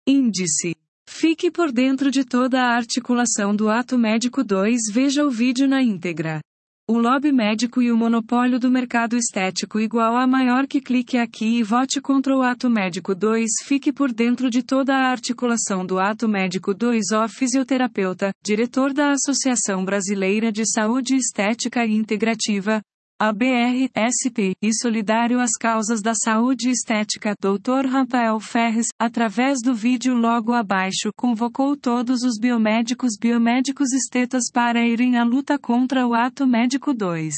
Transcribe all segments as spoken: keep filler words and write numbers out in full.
Índice. Fique por dentro de toda a articulação do ato médico dois. Veja o vídeo na íntegra. O lobby médico e o monopólio do mercado estético igual a maior que clique aqui e vote contra o ato médico dois. Fique por dentro de toda a articulação do ato médico dois. O fisioterapeuta, diretor da Associação Brasileira de Saúde Estética e Integrativa, A B R S P, e solidário às causas da saúde estética, doutor Rafael Ferres, através do vídeo logo abaixo, convocou todos os biomédicos biomédicos estetas para irem à luta contra o ato médico dois.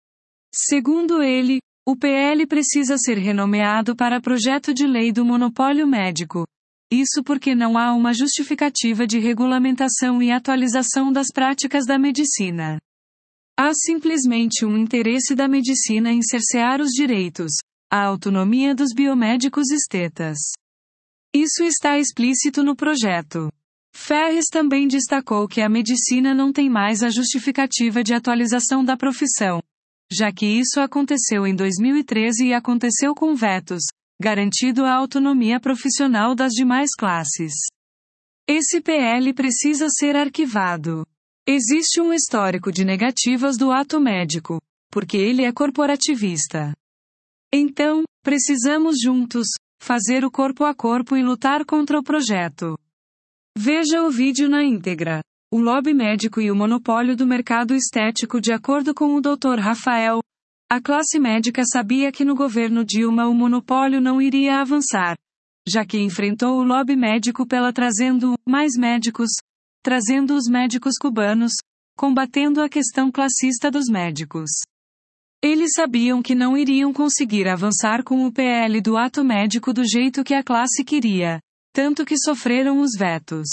Segundo ele, o P L precisa ser renomeado para Projeto de Lei do Monopólio Médico. Isso porque não há uma justificativa de regulamentação e atualização das práticas da medicina. Há simplesmente um interesse da medicina em cercear os direitos, a autonomia dos biomédicos estetas. Isso está explícito no projeto. Ferres também destacou que a medicina não tem mais a justificativa de atualização da profissão, já que isso aconteceu em dois mil e treze e aconteceu com vetos, garantindo a autonomia profissional das demais classes. Esse P L precisa ser arquivado. Existe um histórico de negativas do ato médico, porque ele é corporativista. Então, precisamos juntos fazer o corpo a corpo e lutar contra o projeto. Veja o vídeo na íntegra. O lobby médico e o monopólio do mercado estético. De acordo com o doutor Rafael, a classe médica sabia que no governo Dilma o monopólio não iria avançar, já que enfrentou o lobby médico pela trazendo mais médicos, trazendo os médicos cubanos, combatendo a questão classista dos médicos. Eles sabiam que não iriam conseguir avançar com o P L do ato médico do jeito que a classe queria, tanto que sofreram os vetos.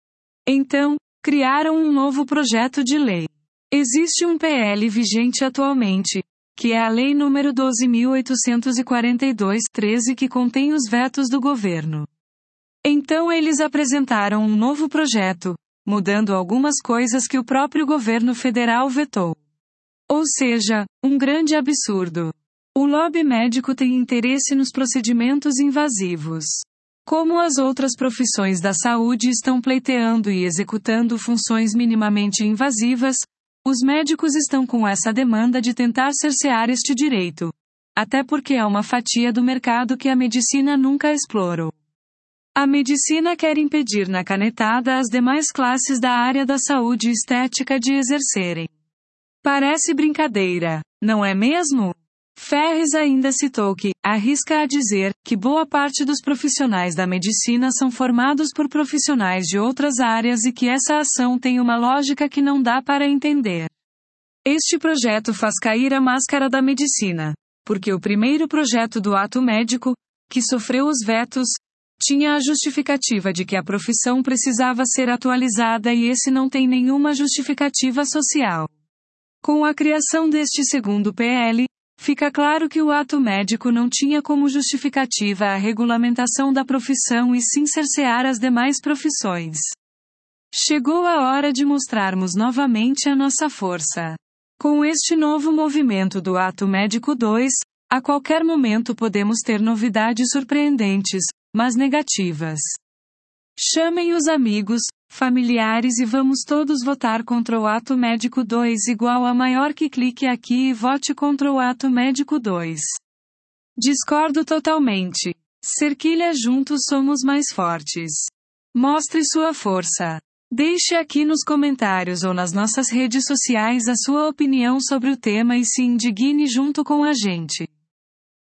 Então, criaram um novo projeto de lei. Existe um P L vigente atualmente, que é a Lei número doze mil oitocentos e quarenta e dois, treze, que contém os vetos do governo. Então eles apresentaram um novo projeto, mudando algumas coisas que o próprio governo federal vetou. Ou seja, um grande absurdo. O lobby médico tem interesse nos procedimentos invasivos. Como as outras profissões da saúde estão pleiteando e executando funções minimamente invasivas, os médicos estão com essa demanda de tentar cercear este direito. Até porque é uma fatia do mercado que a medicina nunca explorou. A medicina quer impedir na canetada as demais classes da área da saúde estética de exercerem. Parece brincadeira, não é mesmo? Ferres ainda citou que, arrisca a dizer, que boa parte dos profissionais da medicina são formados por profissionais de outras áreas e que essa ação tem uma lógica que não dá para entender. Este projeto faz cair a máscara da medicina, porque o primeiro projeto do ato médico, que sofreu os vetos, tinha a justificativa de que a profissão precisava ser atualizada e esse não tem nenhuma justificativa social. Com a criação deste segundo P L, fica claro que o ato médico não tinha como justificativa a regulamentação da profissão e sim cercear as demais profissões. Chegou a hora de mostrarmos novamente a nossa força. Com este novo movimento do ato médico dois, a qualquer momento podemos ter novidades surpreendentes, mas negativas. Chamem os amigos, familiares e vamos todos votar contra o ato médico dois igual a maior que clique aqui e vote contra o ato médico dois. Discordo totalmente. Cerquilha juntos somos mais fortes. Mostre sua força. Deixe aqui nos comentários ou nas nossas redes sociais a sua opinião sobre o tema e se indigne junto com a gente.